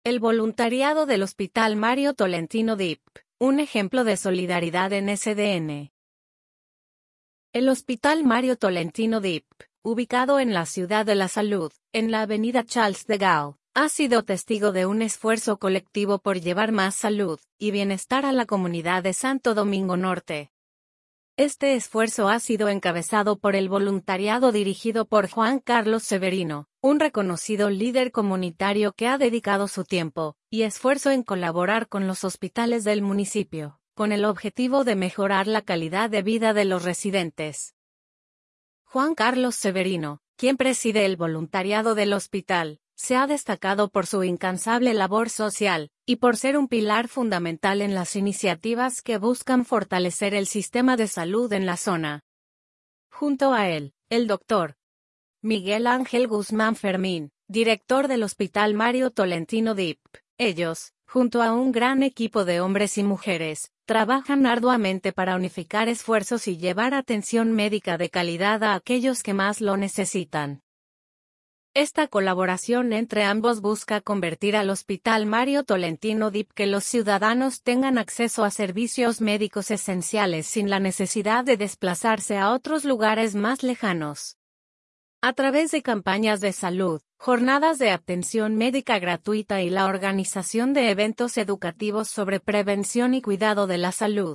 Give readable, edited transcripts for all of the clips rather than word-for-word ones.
El voluntariado del Hospital Mario Tolentino DIP, un ejemplo de solidaridad en SDN. El Hospital Mario Tolentino DIP, ubicado en la Ciudad de la Salud, en la avenida Charles de Gaulle, ha sido testigo de un esfuerzo colectivo por llevar más salud y bienestar a la comunidad de Santo Domingo Norte. Este esfuerzo ha sido encabezado por el voluntariado dirigido por Juan Carlos Severino, un reconocido líder comunitario que ha dedicado su tiempo y esfuerzo en colaborar con los hospitales del municipio, con el objetivo de mejorar la calidad de vida de los residentes. Juan Carlos Severino, quien preside el voluntariado del hospital, se ha destacado por su incansable labor social y por ser un pilar fundamental en las iniciativas que buscan fortalecer el sistema de salud en la zona. Junto a él, el Dr. Miguel Ángel Guzmán Fermín, director del Hospital Mario Tolentino DIP. Ellos, junto a un gran equipo de hombres y mujeres, trabajan arduamente para unificar esfuerzos y llevar atención médica de calidad a aquellos que más lo necesitan. Esta colaboración entre ambos busca convertir al Hospital Mario Tolentino DIP que los ciudadanos tengan acceso a servicios médicos esenciales sin la necesidad de desplazarse a otros lugares más lejanos. A través de campañas de salud, jornadas de atención médica gratuita y la organización de eventos educativos sobre prevención y cuidado de la salud.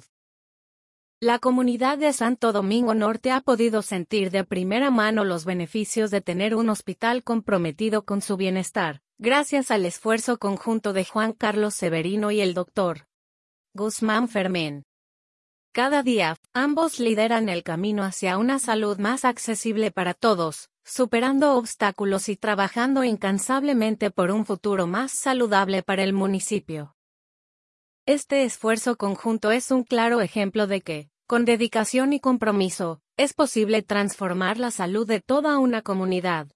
La comunidad de Santo Domingo Norte ha podido sentir de primera mano los beneficios de tener un hospital comprometido con su bienestar, gracias al esfuerzo conjunto de Juan Carlos Severino y el Dr. Guzmán Fermín. Cada día, ambos lideran el camino hacia una salud más accesible para todos, superando obstáculos y trabajando incansablemente por un futuro más saludable para el municipio. Este esfuerzo conjunto es un claro ejemplo de que, con dedicación y compromiso, es posible transformar la salud de toda una comunidad.